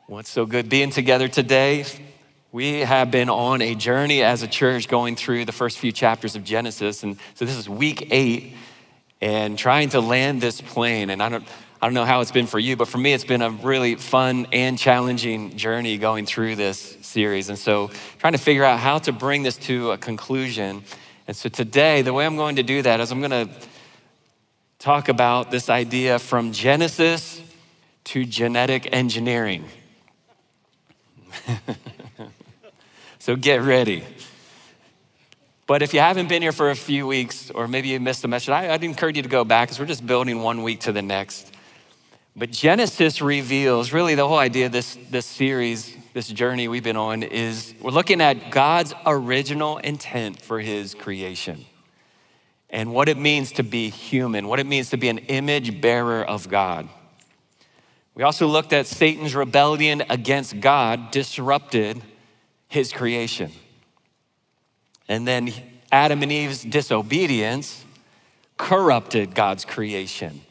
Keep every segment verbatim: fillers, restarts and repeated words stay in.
Well, it's so good being together today. We have been on a journey as a church going through the first few chapters of Genesis. And so this is week eight and trying to land this plane. And I don't, I don't know how it's been for you, but for me, it's been a really fun and challenging journey going through this series. And so trying to figure out how to bring this to a conclusion. And so today, the way I'm going to do that is I'm going to talk about this idea from Genesis to genetic engineering. So get ready. But if you haven't been here for a few weeks, or maybe you missed the message, I, I'd encourage you to go back because we're just building one week to the next. But Genesis reveals, really the whole idea of this, this series, this journey we've been on is we're looking at God's original intent for his creation and what it means to be human, what it means to be an image bearer of God. We also looked at Satan's rebellion against God disrupted his creation. And then Adam and Eve's disobedience corrupted God's creation.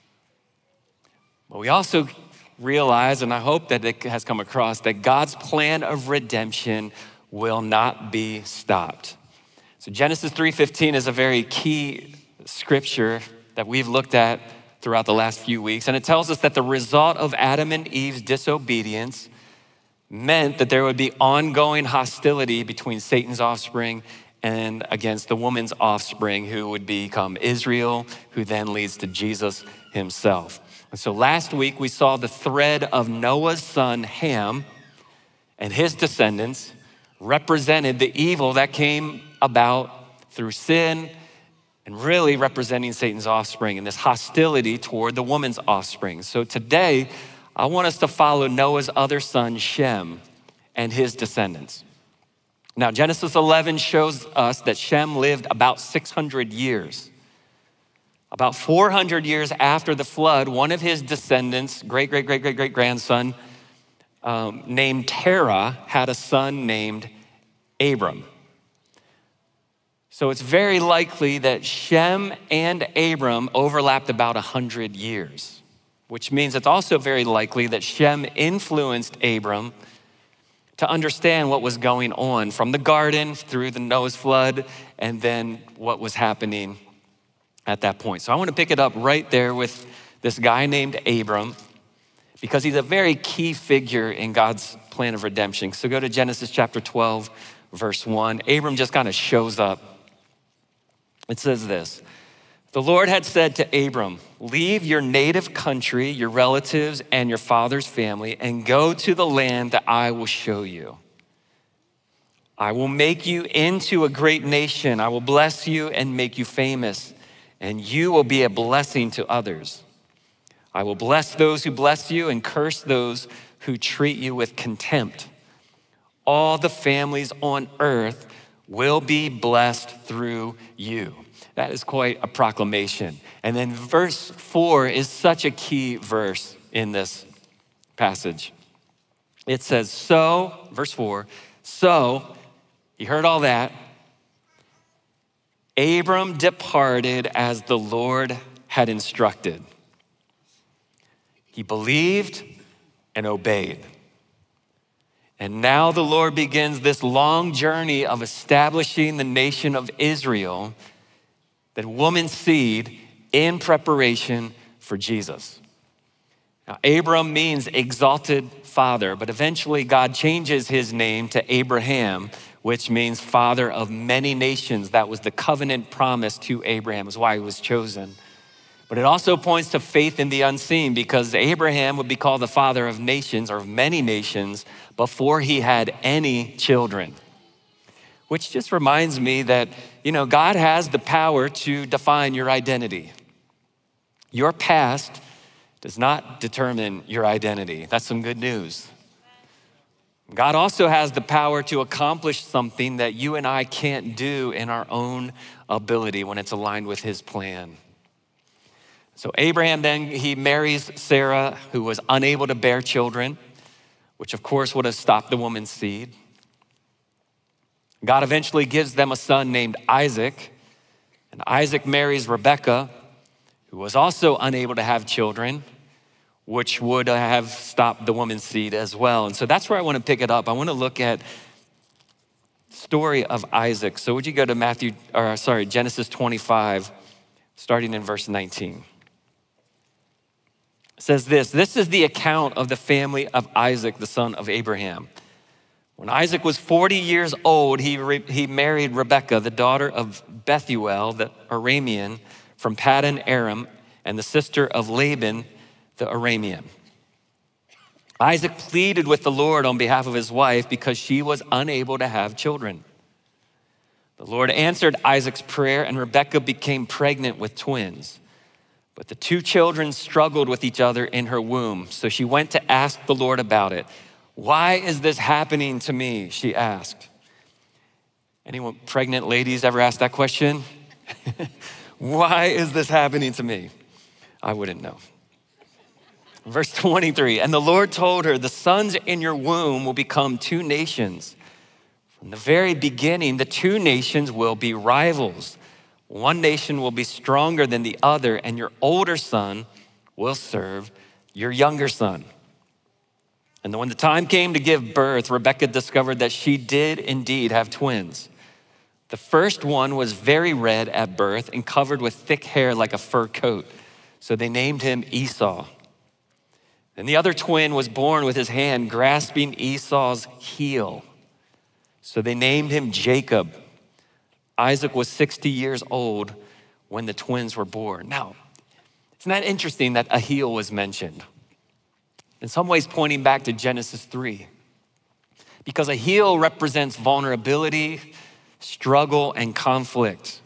But we also realize, and I hope that it has come across, that God's plan of redemption will not be stopped. So Genesis three fifteen is a very key scripture that we've looked at throughout the last few weeks. And it tells us that the result of Adam and Eve's disobedience meant that there would be ongoing hostility between Satan's offspring and against the woman's offspring, who would become Israel, who then leads to Jesus himself. And so last week we saw the thread of Noah's son Ham and his descendants represented the evil that came about through sin, and really representing Satan's offspring and this hostility toward the woman's offspring. So today, I want us to follow Noah's other son, Shem, and his descendants. Now, Genesis eleven shows us that Shem lived about six hundred years. About four hundred years after the flood, one of his descendants, great, great, great, great, great grandson, um, named Terah, had a son named Abram. So it's very likely that Shem and Abram overlapped about one hundred years, which means it's also very likely that Shem influenced Abram to understand what was going on from the garden through the Noah's flood and then what was happening at that point. So I want to pick it up right there with this guy named Abram because he's a very key figure in God's plan of redemption. So go to Genesis chapter twelve, verse one. Abram just kind of shows up. It says this: the Lord had said to Abram, leave your native country, your relatives, and your father's family, and go to the land that I will show you. I will make you into a great nation. I will bless you and make you famous, and you will be a blessing to others. I will bless those who bless you and curse those who treat you with contempt. All the families on earth will be blessed through you. That is quite a proclamation. And then verse four is such a key verse in this passage. It says, so, verse four, so, you heard all that. Abram departed as the Lord had instructed. He believed and obeyed. And now the Lord begins this long journey of establishing the nation of Israel, that woman's seed, in preparation for Jesus. Now, Abram means exalted father, but eventually God changes his name to Abraham, which means father of many nations. That was the covenant promise to Abraham. That's why he was chosen. But it also points to faith in the unseen, because Abraham would be called the father of nations, or of many nations, before he had any children. Which just reminds me that, you know, God has the power to define your identity. Your past does not determine your identity. That's some good news. God also has the power to accomplish something that you and I can't do in our own ability when it's aligned with his plan. So Abraham then, he marries Sarah, who was unable to bear children, which of course would have stopped the woman's seed. God eventually gives them a son named Isaac, and Isaac marries Rebekah, who was also unable to have children, which would have stopped the woman's seed as well. And so that's where I want to pick it up. I want to look at the story of Isaac. So would you go to Matthew, or sorry, Genesis twenty-five, starting in verse nineteen. It says this, "This is the account of the family of Isaac, the son of Abraham. When Isaac was forty years old, he, re- he married Rebekah, the daughter of Bethuel, the Aramean, from Paddan Aram, and the sister of Laban, the Aramean. Isaac pleaded with the Lord on behalf of his wife because she was unable to have children. The Lord answered Isaac's prayer, and Rebekah became pregnant with twins. But the two children struggled with each other in her womb, so she went to ask the Lord about it. 'Why is this happening to me?' she asked." Anyone pregnant ladies ever ask that question? Why is this happening to me? I wouldn't know. Verse twenty-three, "And the Lord told her, 'The sons in your womb will become two nations. From the very beginning, the two nations will be rivals. One nation will be stronger than the other, and your older son will serve your younger son.' And when the time came to give birth, Rebekah discovered that she did indeed have twins. The first one was very red at birth and covered with thick hair like a fur coat. So they named him Esau. And the other twin was born with his hand grasping Esau's heel. So they named him Jacob. Isaac was sixty years old when the twins were born." Now, isn't that interesting that a heel was mentioned? In some ways pointing back to Genesis three. Because a heel represents vulnerability, struggle, and conflict.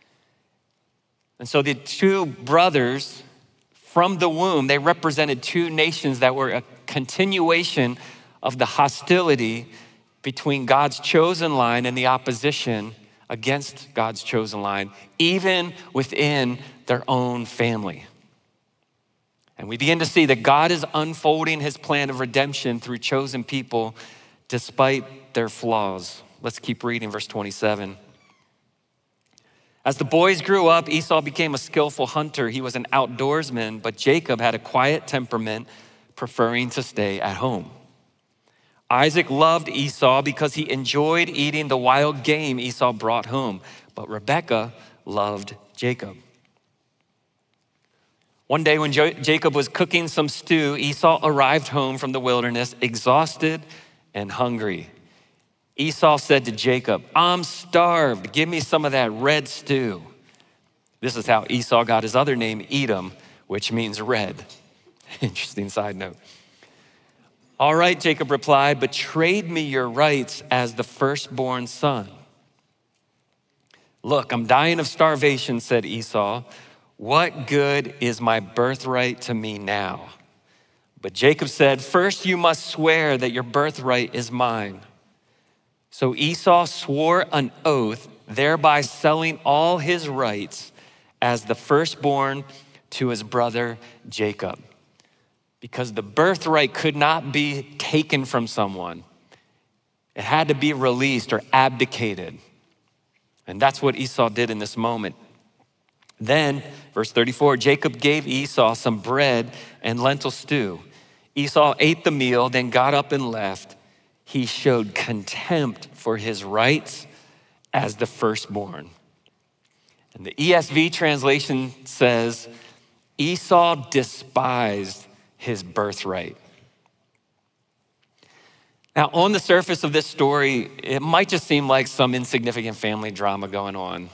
And so the two brothers from the womb, they represented two nations that were a continuation of the hostility between God's chosen line and the opposition against God's chosen line, even within their own family. And we begin to see that God is unfolding his plan of redemption through chosen people despite their flaws. Let's keep reading verse twenty-seven. "As the boys grew up, Esau became a skillful hunter. He was an outdoorsman, but Jacob had a quiet temperament, preferring to stay at home. Isaac loved Esau because he enjoyed eating the wild game Esau brought home, but Rebekah loved Jacob. One day when jo- Jacob was cooking some stew, Esau arrived home from the wilderness, exhausted and hungry. Esau said to Jacob, 'I'm starved. Give me some of that red stew.' This is how Esau got his other name, Edom, which means red." Interesting side note. "All right," Jacob replied, "but trade me your rights as the firstborn son." "Look, I'm dying of starvation," said Esau. "What good is my birthright to me now?" But Jacob said, "First you must swear that your birthright is mine." So Esau swore an oath, thereby selling all his rights as the firstborn to his brother Jacob. Because the birthright could not be taken from someone. It had to be released or abdicated. And that's what Esau did in this moment. Then, verse thirty-four, Jacob gave Esau some bread and lentil stew. Esau ate the meal, then got up and left. He showed contempt for his rights as the firstborn. And the E S V translation says, Esau despised his birthright. Now, on the surface of this story, it might just seem like some insignificant family drama going on.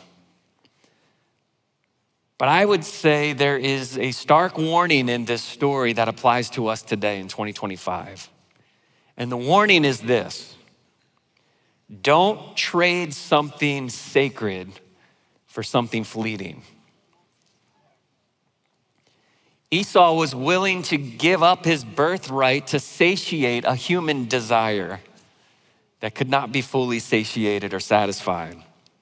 But I would say there is a stark warning in this story that applies to us today in twenty twenty-five. And the warning is this: don't trade something sacred for something fleeting. Esau was willing to give up his birthright to satiate a human desire that could not be fully satiated or satisfied.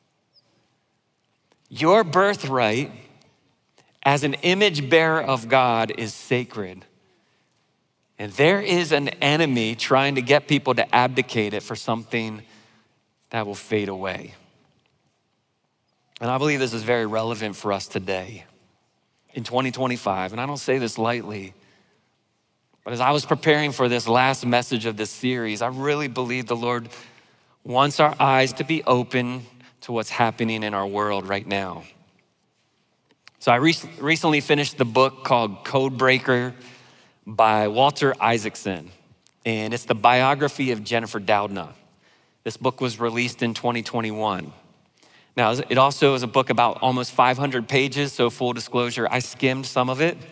Your birthright as an image bearer of God is sacred. And there is an enemy trying to get people to abdicate it for something that will fade away. And I believe this is very relevant for us today in twenty twenty-five. And I don't say this lightly. But as I was preparing for this last message of this series, I really believe the Lord wants our eyes to be open to what's happening in our world right now. So I re- recently finished the book called Codebreaker by Walter Isaacson, and it's the biography of Jennifer Doudna. This book was released in twenty twenty-one. Now, it also is a book about almost five hundred pages, so full disclosure, I skimmed some of it,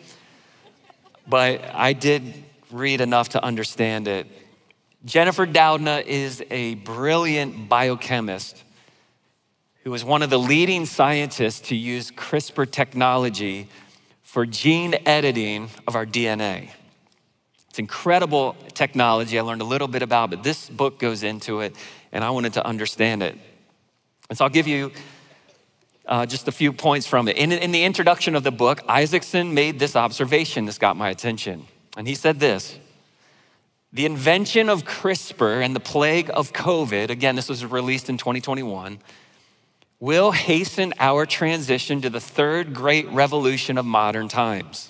but I did read enough to understand it. Jennifer Doudna is a brilliant biochemist who was one of the leading scientists to use CRISPR technology for gene editing of our D N A. It's incredible technology I learned a little bit about, but this book goes into it, and I wanted to understand it. And so I'll give you uh, just a few points from it. In, in the introduction of the book, Isaacson made this observation. This got my attention. And he said this: the invention of CRISPR and the plague of COVID, again, this was released in twenty twenty-one, will hasten our transition to the third great revolution of modern times.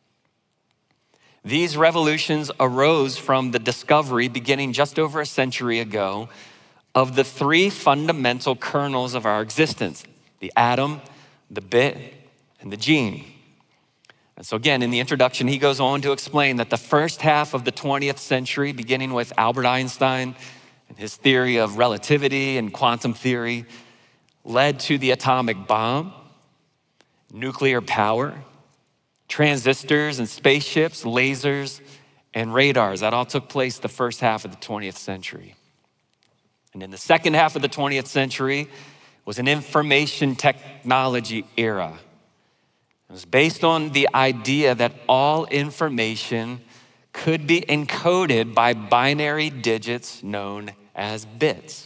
These revolutions arose from the discovery, beginning just over a century ago, of the three fundamental kernels of our existence: the atom, the bit, and the gene. And so again, in the introduction, he goes on to explain that the first half of the twentieth century, beginning with Albert Einstein and his theory of relativity and quantum theory, led to the atomic bomb, nuclear power, transistors and spaceships, lasers, and radars. That all took place the first half of the twentieth century. And in the second half of the twentieth century was an information technology era. It was based on the idea that all information could be encoded by binary digits known as bits.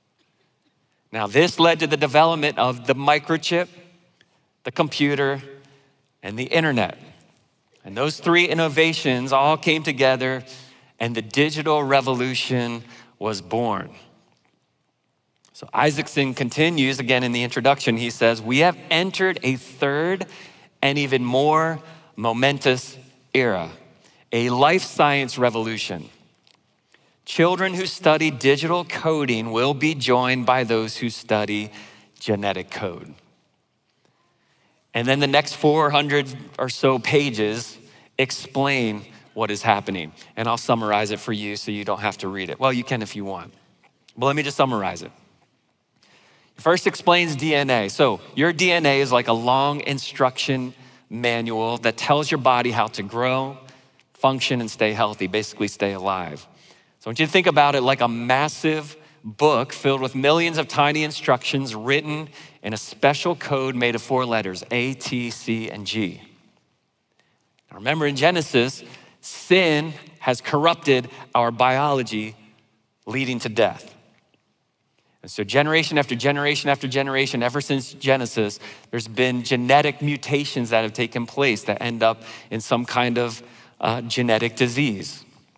Now, this led to the development of the microchip, the computer, and the internet. And those three innovations all came together, and the digital revolution was born. So Isaacson continues again in the introduction. He says, we have entered a third and even more momentous era, a life science revolution. Children who study digital coding will be joined by those who study genetic code. And then the next four hundred or so pages explain what is happening. And I'll summarize it for you so you don't have to read it. Well, you can if you want. But let me just summarize it. First explains D N A. So your D N A is like a long instruction manual that tells your body how to grow, function, and stay healthy, basically stay alive. So I want you to think about it like a massive book filled with millions of tiny instructions written in a special code made of four letters, A, T, C, and G. Now remember, in Genesis, sin has corrupted our biology, leading to death. And so generation after generation after generation, ever since Genesis, there's been genetic mutations that have taken place that end up in some kind of uh, genetic disease.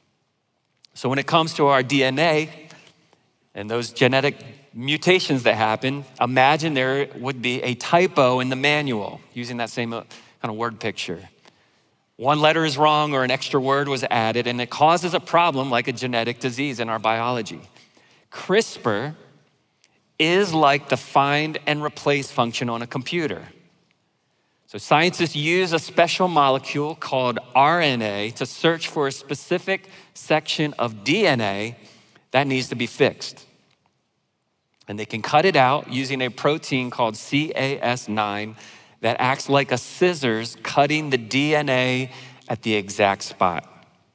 So when it comes to our D N A and those genetic mutations that happen, imagine there would be a typo in the manual, using that same kind of word picture. One letter is wrong or an extra word was added, and it causes a problem like a genetic disease in our biology. CRISPR is like the find and replace function on a computer. So scientists use a special molecule called R N A to search for a specific section of D N A that needs to be fixed. And they can cut it out using a protein called C A S nine that acts like a scissors, cutting the D N A at the exact spot.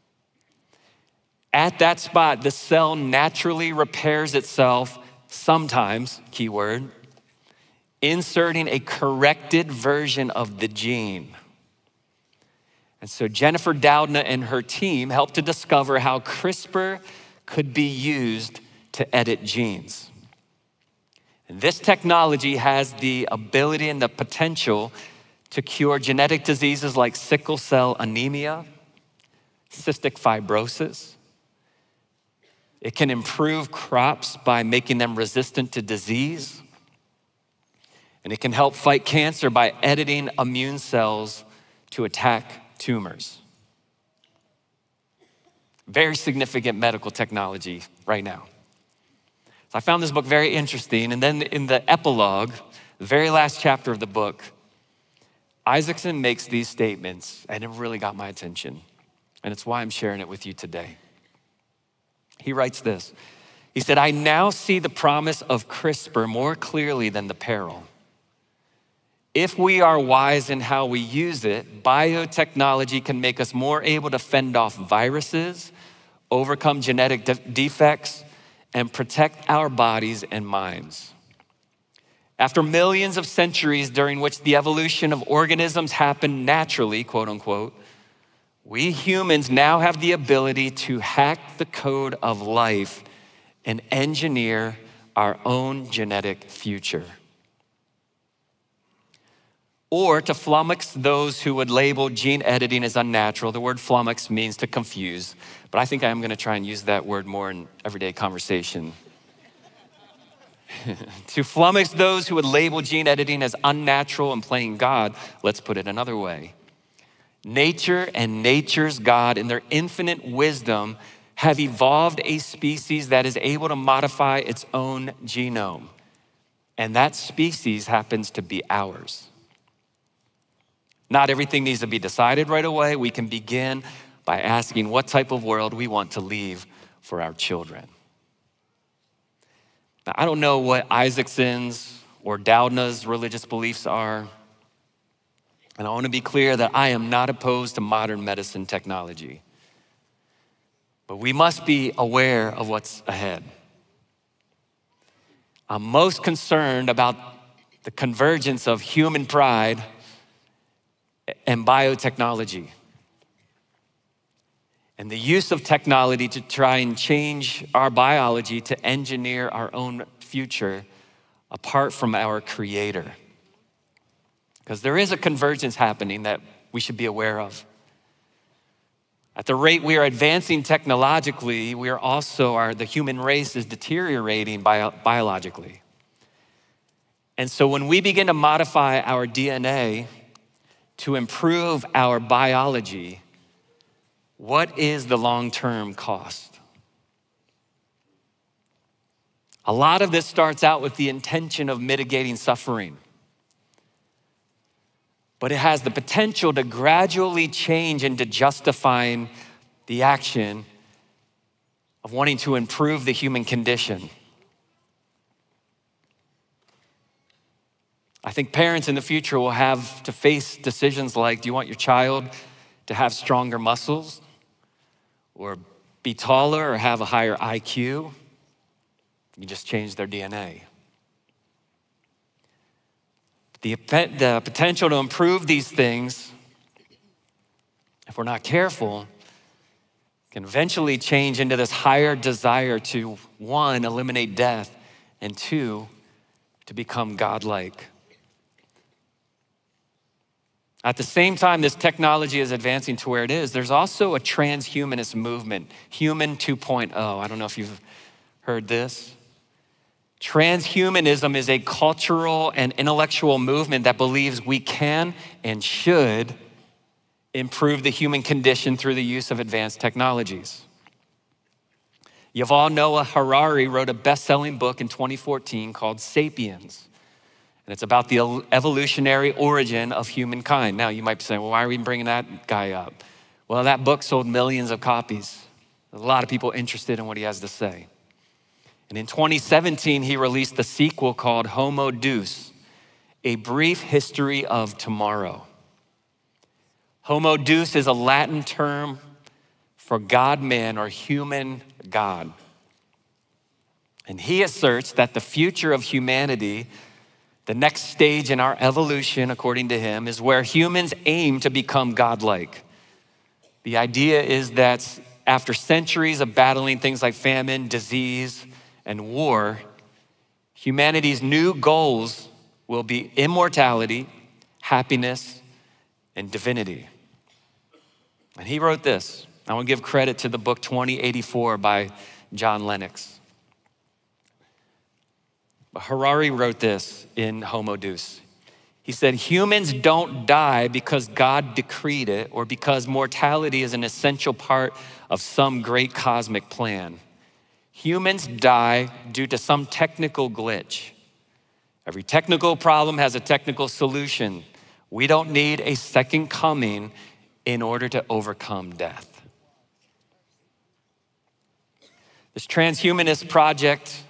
At that spot, the cell naturally repairs itself, sometimes, keyword, inserting a corrected version of the gene. And so Jennifer Doudna and her team helped to discover how CRISPR could be used to edit genes. And this technology has the ability and the potential to cure genetic diseases like sickle cell anemia, cystic fibrosis. It can improve crops by making them resistant to disease. And it can help fight cancer by editing immune cells to attack tumors. very significant medical technology right now. So I found this book very interesting. And then in the epilogue, the very last chapter of the book, Isaacson makes these statements, and it really got my attention. And it's why I'm sharing it with you today. He writes this. He said, I now see the promise of CRISPR more clearly than the peril. If we are wise in how we use it, biotechnology can make us more able to fend off viruses, overcome genetic de- defects, and protect our bodies and minds. After millions of centuries during which the evolution of organisms happened naturally, quote unquote, we humans now have the ability to hack the code of life and engineer our own genetic future. Or to flummox those who would label gene editing as unnatural. The word flummox means to confuse, but I think I'm gonna try and use that word more in everyday conversation. To flummox those who would label gene editing as unnatural and playing God, let's put it another way. Nature and nature's God, in their infinite wisdom, have evolved a species that is able to modify its own genome. And that species happens to be ours. Not everything needs to be decided right away. We can begin by asking what type of world we want to leave for our children. Now, I don't know what Isaacson's or Doudna's religious beliefs are. And I want to be clear that I am not opposed to modern medicine technology. But we must be aware of what's ahead. I'm most concerned about the convergence of human pride and biotechnology, and the use of technology to try and change our biology to engineer our own future apart from our Creator. Because there is a convergence happening that we should be aware of. At the rate we are advancing technologically, we are also, our, the human race is deteriorating bio, biologically. And so when we begin to modify our D N A to improve our biology, what is the long-term cost? A lot of this starts out with the intention of mitigating suffering, but it has the potential to gradually change into justifying the action of wanting to improve the human condition. I think parents in the future will have to face decisions like, do you want your child to have stronger muscles, or be taller, or have a higher I Q? You just change their D N A. The, the potential to improve these things, if we're not careful, can eventually change into this higher desire to, one, eliminate death, and two, to become godlike. At the same time this technology is advancing to where it is, there's also a transhumanist movement, Human two point oh. I don't know if you've heard this. Transhumanism is a cultural and intellectual movement that believes we can and should improve the human condition through the use of advanced technologies. Yuval Noah Harari wrote a best-selling book in twenty fourteen called Sapiens. And it's about the evolutionary origin of humankind. Now, you might be saying, well, why are we bringing that guy up? Well, that book sold millions of copies. There's a lot of people interested in what he has to say. And in twenty seventeen, he released the sequel called Homo Deus, A Brief History of Tomorrow. Homo Deus is a Latin term for God-man or human God. And he asserts that the future of humanity, the next stage in our evolution, according to him, is where humans aim to become godlike. The idea is that after centuries of battling things like famine, disease, and war, humanity's new goals will be immortality, happiness, and divinity. And he wrote this. I want to give credit to the book twenty eighty-four by John Lennox. Harari wrote this in Homo Deus. He said, humans don't die because God decreed it or because mortality is an essential part of some great cosmic plan. Humans die due to some technical glitch. Every technical problem has a technical solution. We don't need a second coming in order to overcome death. This transhumanist project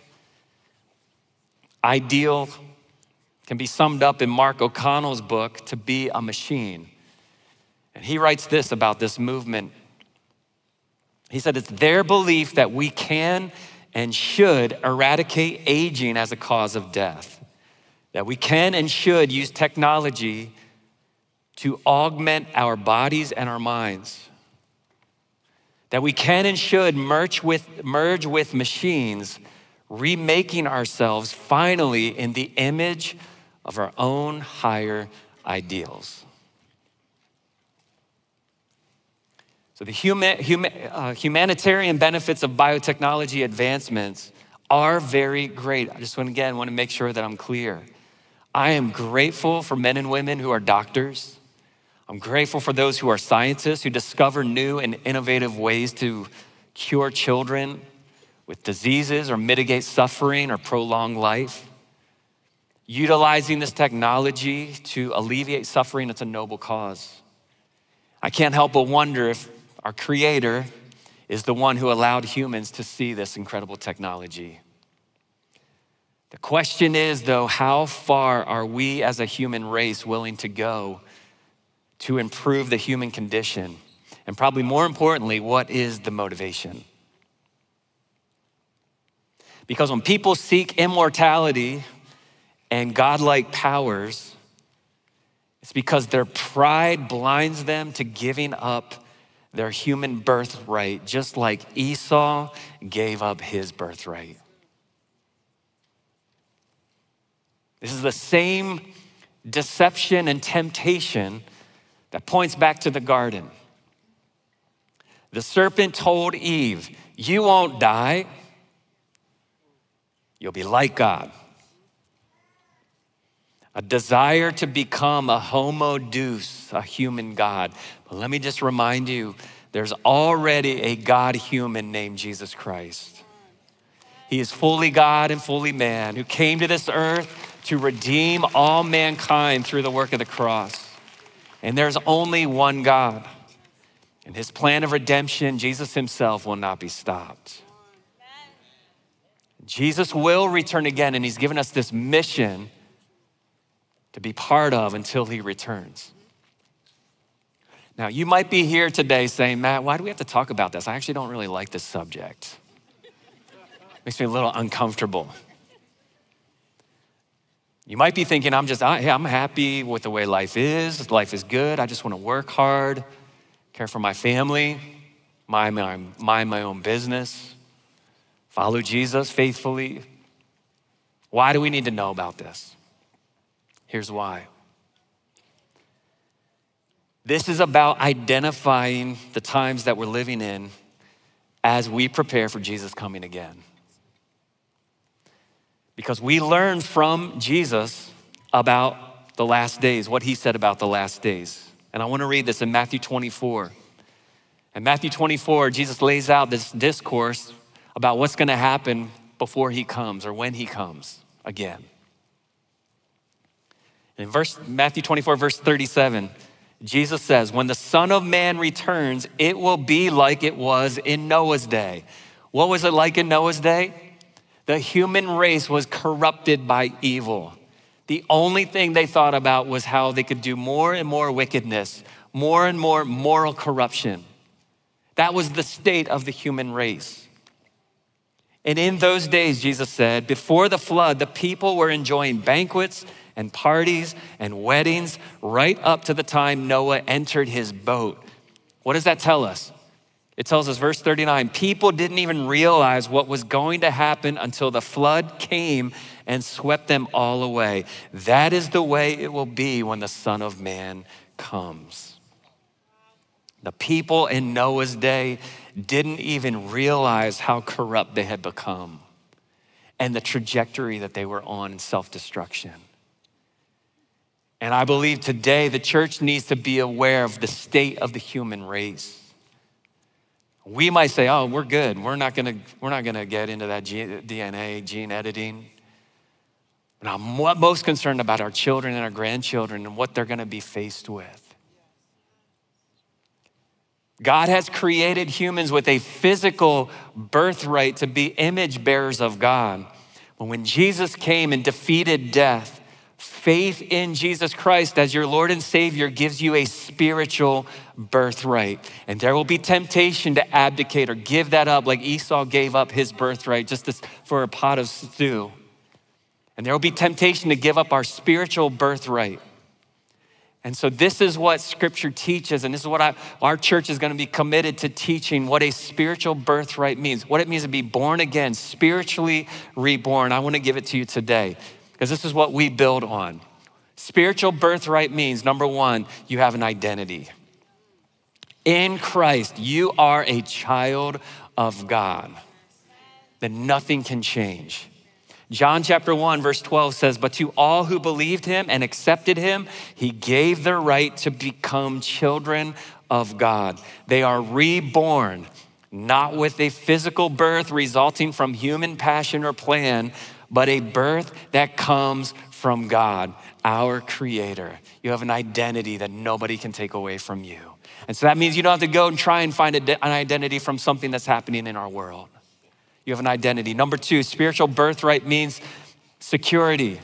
ideal can be summed up in Mark O'Connell's book, To Be a Machine. And he writes this about this movement. He said, it's their belief that we can and should eradicate aging as a cause of death, that we can and should use technology to augment our bodies and our minds, that we can and should merge with, merge with machines, remaking ourselves finally in the image of our own higher ideals. So the human, human, uh, humanitarian benefits of biotechnology advancements are very great. I just want, again, want to make sure that I'm clear. I am grateful for men and women who are doctors. I'm grateful for those who are scientists who discover new and innovative ways to cure children with diseases or mitigate suffering or prolong life. Utilizing this technology to alleviate suffering, it's a noble cause. I can't help but wonder if our Creator is the one who allowed humans to see this incredible technology. The question is, though, how far are we as a human race willing to go to improve the human condition? And probably more importantly, what is the motivation? Because when people seek immortality and godlike powers, it's because their pride blinds them to giving up their human birthright, just like Esau gave up his birthright. This is the same deception and temptation that points back to the garden. The serpent told Eve, you won't die, you'll be like God. A desire to become a homo deus, a human God. But let me just remind you, there's already a God human named Jesus Christ. He is fully God and fully man who came to this earth to redeem all mankind through the work of the cross. And there's only one God. And his plan of redemption, Jesus himself, will not be stopped. Jesus will return again, and he's given us this mission to be part of until he returns. Now, you might be here today saying, Matt, why do we have to talk about this? I actually don't really like this subject. Makes me a little uncomfortable. You might be thinking, I'm just, hey, I'm happy with the way life is. Life is good. I just want to work hard, care for my family, mind my, mind my own business, follow Jesus faithfully. Why do we need to know about this? Here's why. This is about identifying the times that we're living in as we prepare for Jesus coming again. Because we learn from Jesus about the last days, what he said about the last days. And I want to read this in Matthew twenty-four. In Matthew twenty-four, Jesus lays out this discourse about what's going to happen before he comes or when he comes again. In verse, Matthew twenty-four, verse thirty-seven, Jesus says, when the Son of Man returns, it will be like it was in Noah's day. What was it like in Noah's day? The human race was corrupted by evil. The only thing they thought about was how they could do more and more wickedness, more and more moral corruption. That was the state of the human race. And in those days, Jesus said, before the flood, the people were enjoying banquets and parties and weddings right up to the time Noah entered his boat. What does that tell us? It tells us, verse thirty-nine, people didn't even realize what was going to happen until the flood came and swept them all away. That is the way it will be when the Son of Man comes. The people in Noah's day didn't even realize how corrupt they had become and the trajectory that they were on in self-destruction. And I believe today the church needs to be aware of the state of the human race. We might say, oh, we're good. We're not gonna, we're not gonna get into that D N A, gene editing. But I'm most concerned about our children and our grandchildren and what they're gonna be faced with. God has created humans with a physical birthright to be image bearers of God. But when Jesus came and defeated death, faith in Jesus Christ as your Lord and Savior gives you a spiritual birthright. And there will be temptation to abdicate or give that up like Esau gave up his birthright just for a pot of stew. And there will be temptation to give up our spiritual birthright. And so this is what Scripture teaches, and this is what I, our church is gonna be committed to teaching, what a spiritual birthright means, what it means to be born again, spiritually reborn. I wanna give it to you today, because this is what we build on. Spiritual birthright means, number one, you have an identity. In Christ, you are a child of God, that nothing can change. John chapter one, verse twelve says, but to all who believed him and accepted him, he gave the right to become children of God. They are reborn, not with a physical birth resulting from human passion or plan, but a birth that comes from God, our creator. You have an identity that nobody can take away from you. And so that means you don't have to go and try and find an identity from something that's happening in our world. You have an identity. Number two, spiritual birthright means security.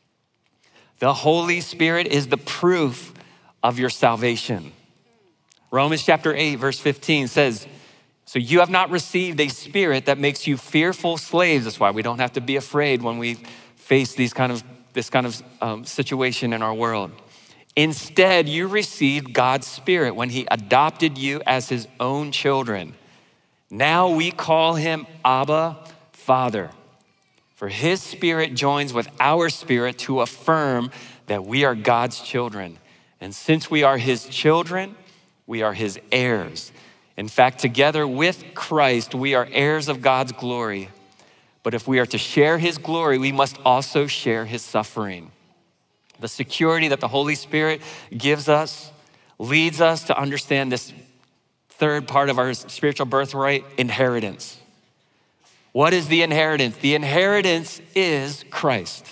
The Holy Spirit is the proof of your salvation. Romans chapter eight, verse fifteen says, so you have not received a spirit that makes you fearful slaves. That's why we don't have to be afraid when we face these kind of, this kind of um, situation in our world. Instead, you received God's Spirit when he adopted you as his own children. Now we call him Abba, Father. For his Spirit joins with our spirit to affirm that we are God's children. And since we are his children, we are his heirs. In fact, together with Christ, we are heirs of God's glory. But if we are to share his glory, we must also share his suffering. The security that the Holy Spirit gives us leads us to understand this third part of our spiritual birthright, inheritance. What is the inheritance? The inheritance is Christ.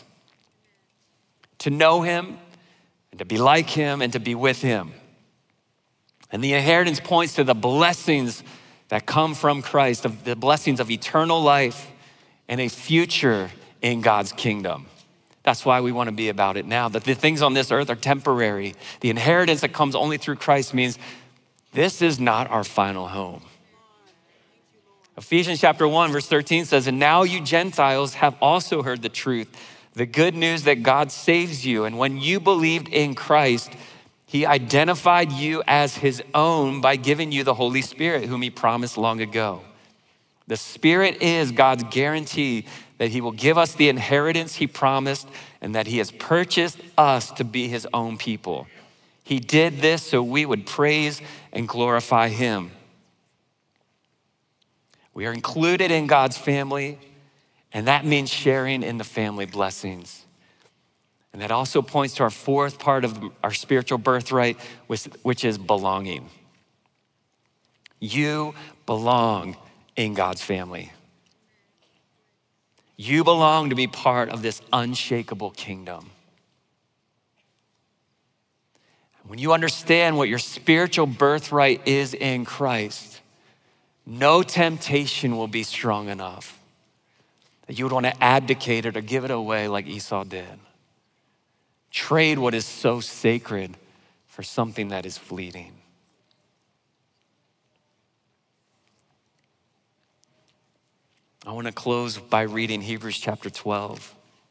To know him and to be like him and to be with him. And the inheritance points to the blessings that come from Christ, of the blessings of eternal life and a future in God's kingdom. That's why we want to be about it now, that the things on this earth are temporary. The inheritance that comes only through Christ means this is not our final home. Ephesians chapter one, verse thirteen says, and now you Gentiles have also heard the truth, the good news that God saves you. And when you believed in Christ, he identified you as his own by giving you the Holy Spirit, whom he promised long ago. The Spirit is God's guarantee that he will give us the inheritance he promised and that he has purchased us to be his own people. He did this so we would praise and glorify him. We are included in God's family, and that means sharing in the family blessings. And that also points to our fourth part of our spiritual birthright, which is belonging. You belong in God's family. You belong to be part of this unshakable kingdom. When you understand what your spiritual birthright is in Christ, no temptation will be strong enough that you would want to abdicate it or give it away like Esau did. Trade what is so sacred for something that is fleeting. I want to close by reading Hebrews chapter twelve.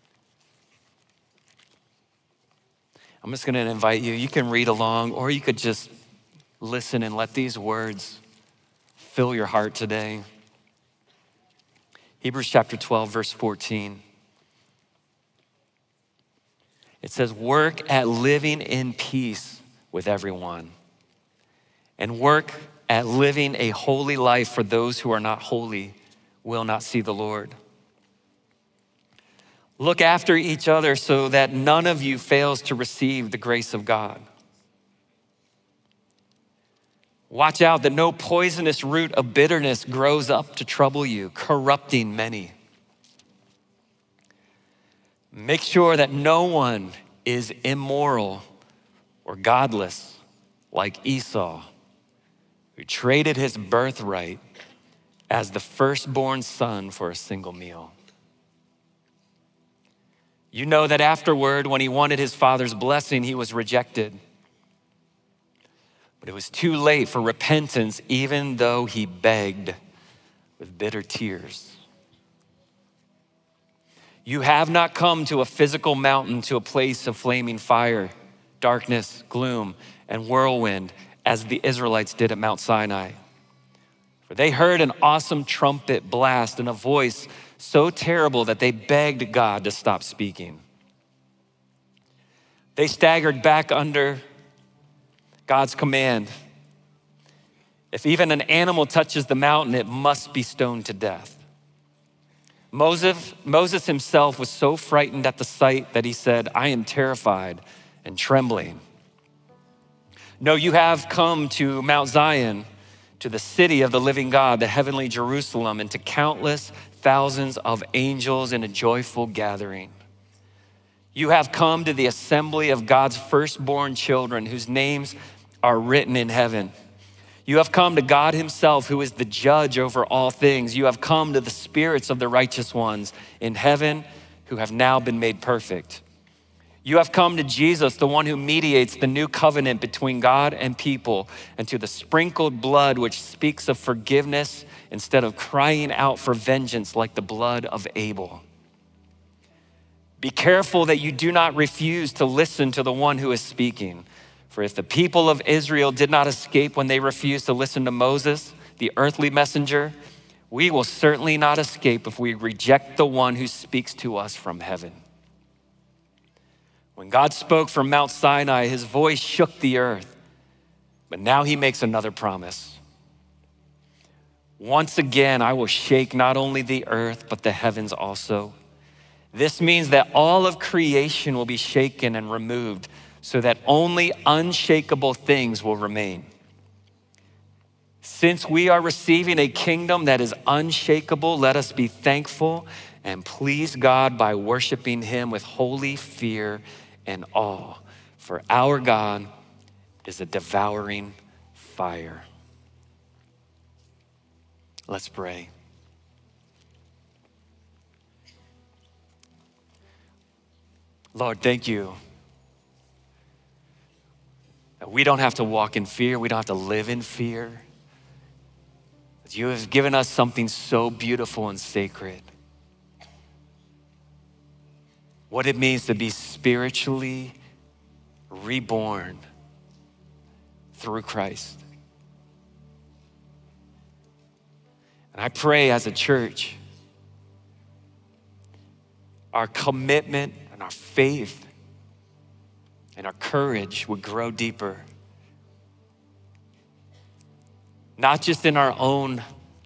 I'm just going to invite you, you can read along or you could just listen and let these words fill your heart today. Hebrews chapter twelve, verse fourteen. It says, work at living in peace with everyone, and work at living a holy life, for those who are not holy will not see the Lord. Look after each other so that none of you fails to receive the grace of God. Watch out that no poisonous root of bitterness grows up to trouble you, corrupting many. Make sure that no one is immoral or godless like Esau, who traded his birthright as the firstborn son for a single meal. You know that afterward, when he wanted his father's blessing, he was rejected. But it was too late for repentance, even though he begged with bitter tears. You have not come to a physical mountain, to a place of flaming fire, darkness, gloom, and whirlwind, as the Israelites did at Mount Sinai. For they heard an awesome trumpet blast and a voice so terrible that they begged God to stop speaking. They staggered back under God's command. If even an animal touches the mountain, it must be stoned to death. Moses, Moses himself was so frightened at the sight that he said, I am terrified and trembling. No, you have come to Mount Zion, to the city of the living God, the heavenly Jerusalem, and to countless thousands of angels in a joyful gathering. You have come to the assembly of God's firstborn children, whose names are written in heaven. You have come to God himself, who is the judge over all things. You have come to the spirits of the righteous ones in heaven, who have now been made perfect. You have come to Jesus, the one who mediates the new covenant between God and people, and to the sprinkled blood which speaks of forgiveness instead of crying out for vengeance like the blood of Abel. Be careful that you do not refuse to listen to the one who is speaking. For if the people of Israel did not escape when they refused to listen to Moses, the earthly messenger, we will certainly not escape if we reject the one who speaks to us from heaven. When God spoke from Mount Sinai, his voice shook the earth, but now he makes another promise. Once again, I will shake not only the earth, but the heavens also. This means that all of creation will be shaken and removed, so that only unshakable things will remain. Since we are receiving a kingdom that is unshakable, let us be thankful and please God by worshiping him with holy fear and awe. For our God is a devouring fire. Let's pray. Lord, thank you. We don't have to walk in fear. We don't have to live in fear. You have given us something so beautiful and sacred. What it means to be spiritually reborn through Christ. And I pray as a church, our commitment and our faith and our courage would grow deeper. Not just in our own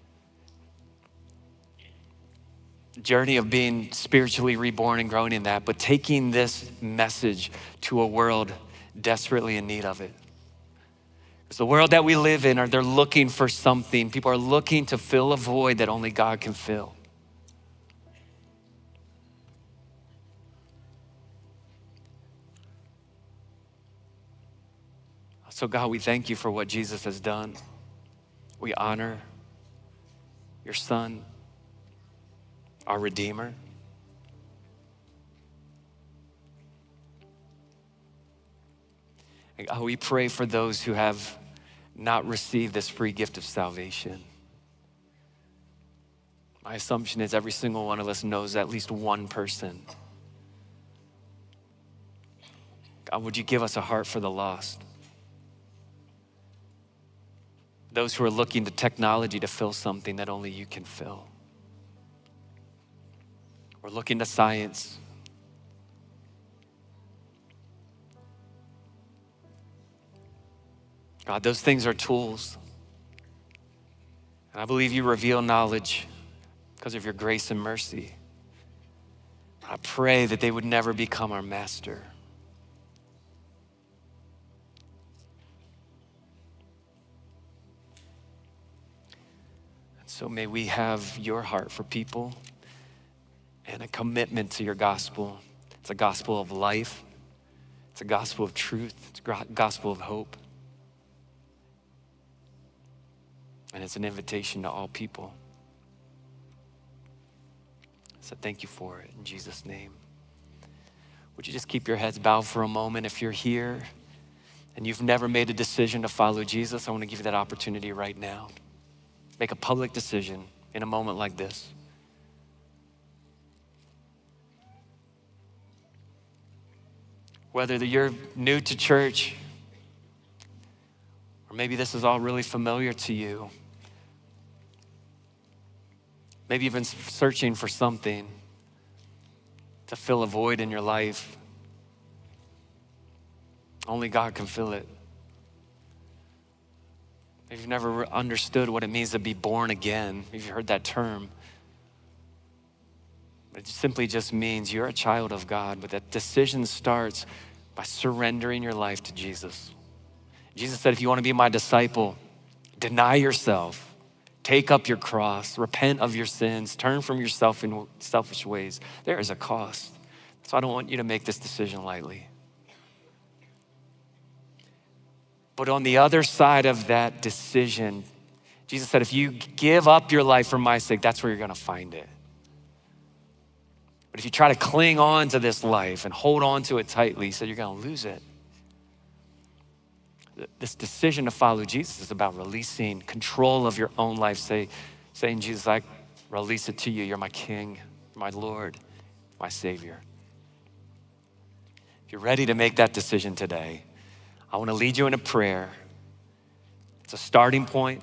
journey of being spiritually reborn and growing in that, but taking this message to a world desperately in need of it. Because the world that we live in, are they're looking for something. People are looking to fill a void that only God can fill. So God, we thank you for what Jesus has done. We honor your Son, our Redeemer. And God, we pray for those who have not received this free gift of salvation. My assumption is every single one of us knows at least one person. God, would you give us a heart for the lost? Those who are looking to technology to fill something that only you can fill. We're looking to science. God, those things are tools. And I believe you reveal knowledge because of your grace and mercy. I pray that they would never become our master. And so may we have your heart for people and a commitment to your gospel. It's a gospel of life. It's a gospel of truth. It's a gospel of hope. And it's an invitation to all people. So thank you for it in Jesus' name. Would you just keep your heads bowed for a moment? If you're here and you've never made a decision to follow Jesus, I want to give you that opportunity right now. Make a public decision in a moment like this. Whether you're new to church, or maybe this is all really familiar to you. Maybe you've been searching for something to fill a void in your life. Only God can fill it. Maybe you've never understood what it means to be born again. Maybe you've heard that term. But it simply just means you're a child of God, but that decision starts by surrendering your life to Jesus. Jesus said, if you want to be my disciple, deny yourself. Take up your cross, repent of your sins, turn from your selfish ways. There is a cost. So I don't want you to make this decision lightly. But on the other side of that decision, Jesus said, if you give up your life for my sake, that's where you're gonna find it. But if you try to cling on to this life and hold on to it tightly, he said you're gonna lose it. This decision to follow Jesus is about releasing control of your own life. Say, saying, Jesus, I release it to you. You're my King, my Lord, my Savior. If you're ready to make that decision today, I want to lead you in a prayer. It's a starting point,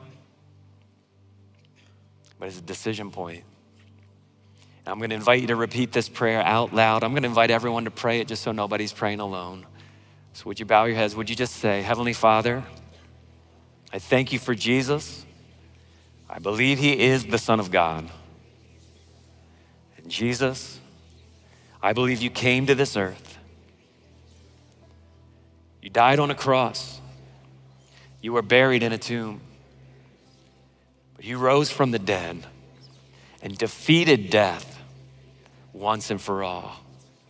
but it's a decision point. And I'm going to invite you to repeat this prayer out loud. I'm going to invite everyone to pray it just so nobody's praying alone. So would you bow your heads? Would you just say, Heavenly Father, I thank you for Jesus. I believe he is the Son of God. And Jesus, I believe you came to this earth. You died on a cross. You were buried in a tomb. But you rose from the dead and defeated death once and for all.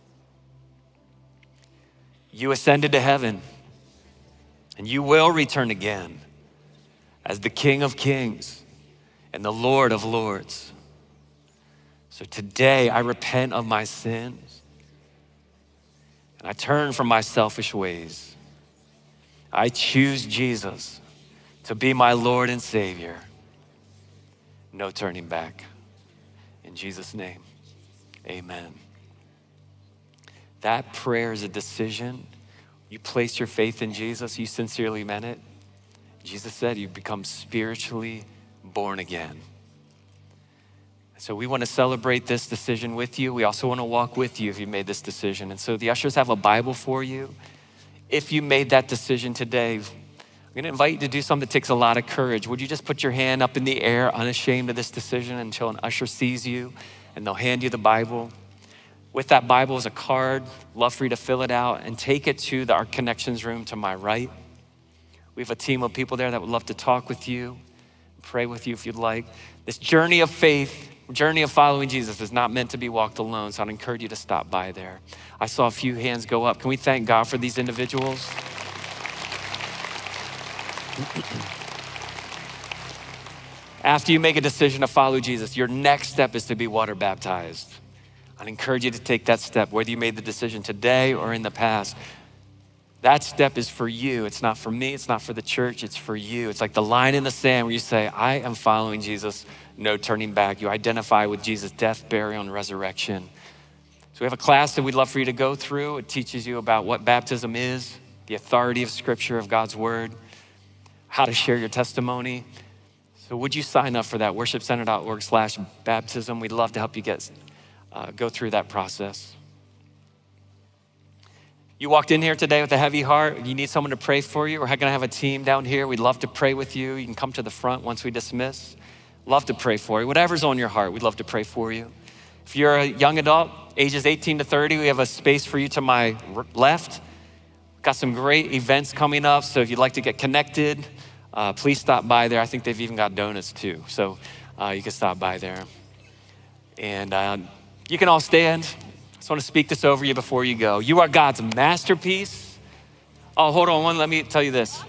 You ascended to heaven, and you will return again as the King of Kings and the Lord of Lords. So today I repent of my sins, and I turn from my selfish ways. I choose Jesus to be my Lord and Savior. No turning back. In Jesus' name, amen. That prayer is a decision. You place your faith in Jesus, you sincerely meant it. Jesus said you become spiritually born again. So we want to celebrate this decision with you. We also want to walk with you if you made this decision. And so the ushers have a Bible for you. If you made that decision today, I'm going to invite you to do something that takes a lot of courage. Would you just put your hand up in the air, unashamed of this decision, until an usher sees you and they'll hand you the Bible. With that Bible is a card. Love for you to fill it out and take it to the, our connections room to my right. We have a team of people there that would love to talk with you, pray with you if you'd like. This journey of faith, journey of following Jesus is not meant to be walked alone, so I'd encourage you to stop by there. I saw a few hands go up. Can we thank God for these individuals? After you make a decision to follow Jesus, your next step is to be water baptized. I'd encourage you to take that step, whether you made the decision today or in the past. That step is for you. It's not for me. It's not for the church. It's for you. It's like the line in the sand where you say, I am following Jesus, no turning back. You identify with Jesus' death, burial, and resurrection. So we have a class that we'd love for you to go through. It teaches you about what baptism is, the authority of Scripture, of God's word, how to share your testimony. So would you sign up for that? worshipcenter.org slash baptism. We'd love to help you get Uh, go through that process. You walked in here today with a heavy heart. You need someone to pray for you. We're gonna have a team down here. We'd love to pray with you. You can come to the front once we dismiss. Love to pray for you. Whatever's on your heart, we'd love to pray for you. If you're a young adult ages eighteen to thirty, we have a space for you to my left. Got some great events coming up, so if you'd like to get connected, uh, please stop by there. I think they've even got donuts too, so uh, you can stop by there. And uh, you can all stand. I just want to speak this over you before you go. You are God's masterpiece. Oh, hold on one, let me tell you this.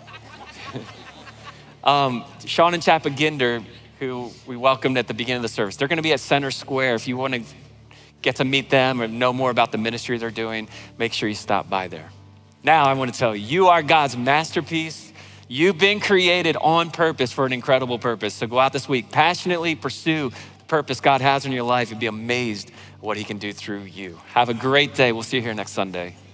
um, Sean and Chapa Ginder, who we welcomed at the beginning of the service, they're gonna be at Center Square. If you wanna get to meet them or know more about the ministry they're doing, make sure you stop by there. Now I wanna tell you, you are God's masterpiece. You've been created on purpose for an incredible purpose. So go out this week, passionately pursue the purpose God has in your life and be amazed at what he can do through you. Have a great day. We'll see you here next Sunday.